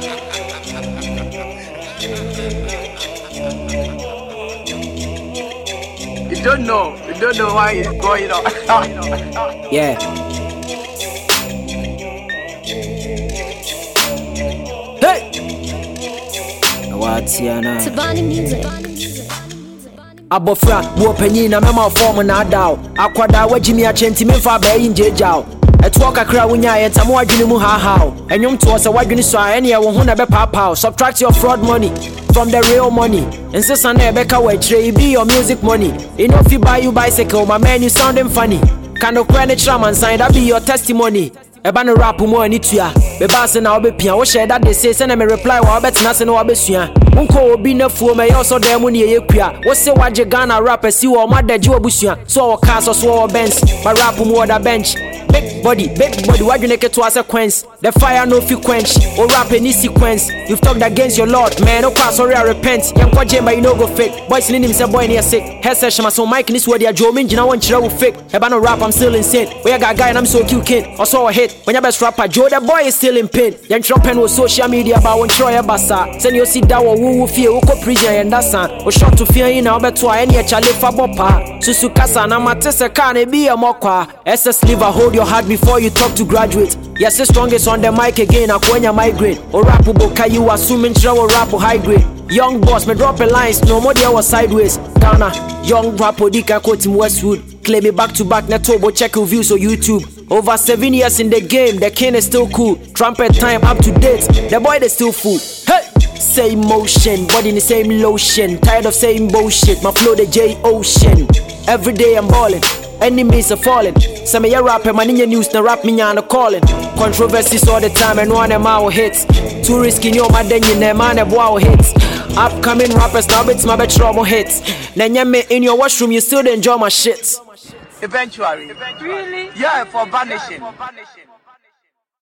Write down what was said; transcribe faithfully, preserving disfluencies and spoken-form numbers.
You don't know. You don't know why it's going on. Yeah. Hey. What's your name? Savani Music. Abofra, wo panyin na mema form na adaw. Akwada wagimi a chenti memfa ba yin jejaw. Eto kakra wonya ye tamo adwene mu ha ha. Enwom to se wadwene so a ene ye wo ho na be papa. Subtract your fraud money from the real money. Insist na ebeka we tray be your music money. You know if you buy you bicycle, my man you sounding funny. Can no credit tram and sign that be your testimony. Eba no rap mo ani tua. Be bass na obepia. Wo share that they say send me reply wa obetina se na obesua. Unko obi na fuo me yo so dem mu ne yekua. Wo se waje Ghana rap si wo madaji obusua. So wo cars so wo bench. My rap mo other bench. Big body, big body, why you make it to a sequence? The fire no fi quench, or rap any sequence. You've talked against your Lord, man, no pass, sorry, I repent. Young kwa jemba, you know go fake. Boys in him say boy near sick. Head session, so Mike in this word, Joe Minjin, I want you to fake. Eba no rap, I'm still insane. Where I got guy and I'm so cute kid. I saw a hit, when your best rapper, Joe, the boy is still in pain. Young Trumpen was social media, but one try a bassa. Send you see that woo woo fear, who co prison and that's an. Or shot to fear in our better, any a chale for bopa. Susukasa, and I'm a tessa can't be a mokwa. S S liver, hold your heart before you talk to graduate. Yes, the strongest on the mic again. Akwenya migraine. Or rap boka you assuming travel rap high grade. Young boss me drop a lines. No more there was sideways. Ghana young rapper dika quote him Westwood. Claim me back to back. Netobo check your views on YouTube. Over seven years in the game, the king is still cool. Trumpet time up to date. The boy they still fool. Hey. Same motion, body in the same lotion. Tired of saying bullshit. My flow the J Ocean. Every day I'm balling. Enemies are falling. Some of your rapper, man in your news, the rap me on the calling. Controversies all the time, and one of my hits. Too risky, you my den, you never man, wow hits. Upcoming rappers, now it's my best trouble hits. Then you me in your washroom, you still enjoy my shits. Eventually. Really? Yeah, for vanishing.